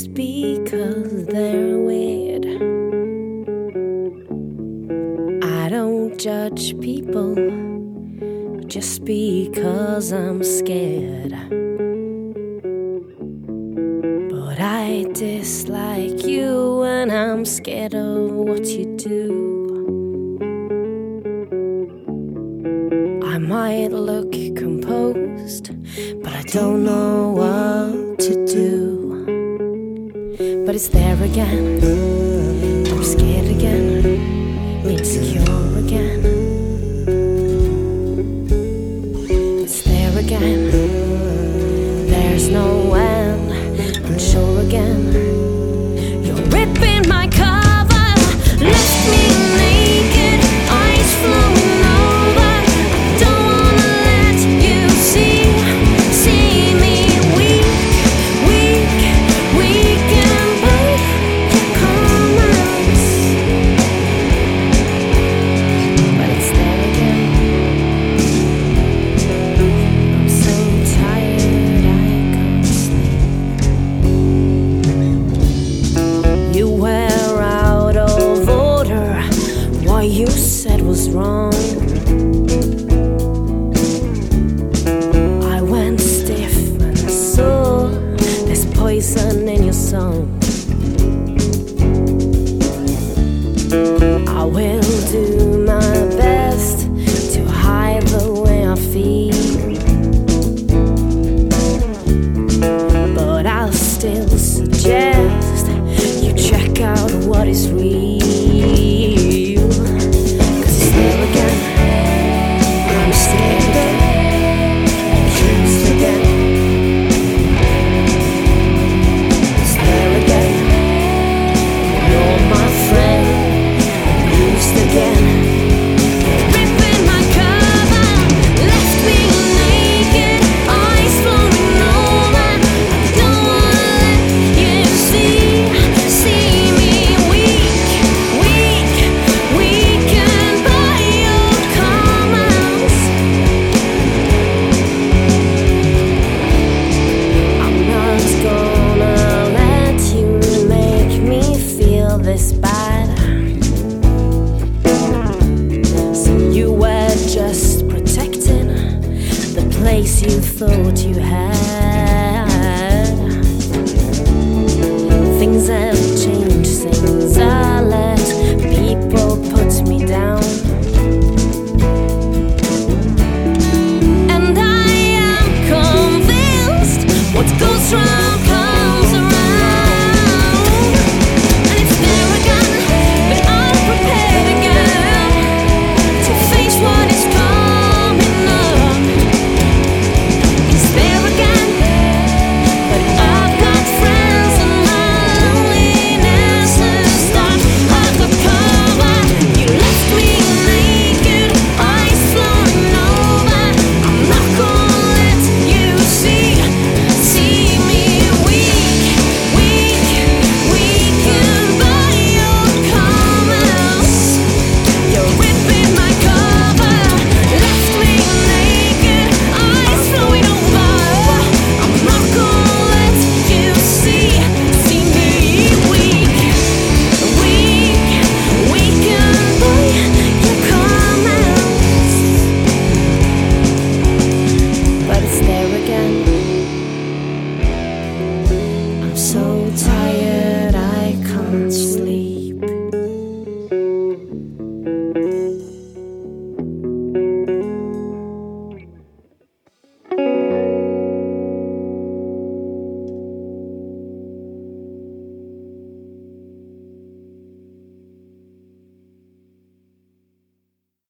just because they're weird. I don't judge people just because I'm scared. But I dislike you when I'm scared of what you do. I might look composed, but I don't know what to do. But it's there again, I'm scared again, insecure again. It's there again, there's no end, unsure again. You're ripping my cover, left me naked, eyes flowing over. Don't wanna let you see me weak, weak, weak and break your comments. But it's there again. I'm so tired I can't sleep. You were out of order. What you said was wrong. I went stiff and I saw there's poison in your song. I will do my best to hide the way I feel, but I'll still suggest you check out what is real.